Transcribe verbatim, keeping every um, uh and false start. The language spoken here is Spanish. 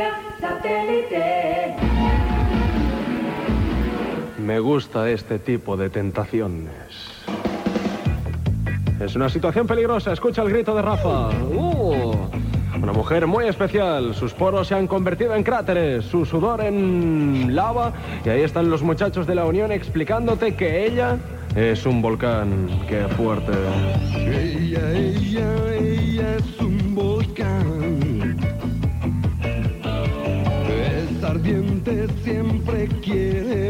vía satélite. Me gusta este tipo de tentaciones. Es una situación peligrosa. Escucha el grito de Rafa. Uh, una mujer muy especial. Sus poros se han convertido en cráteres, su sudor en lava. Y ahí están los muchachos de la Unión explicándote que ella es un volcán. ¡Qué fuerte! Ella, ella, ella es un volcán. Es ardiente, siempre quiere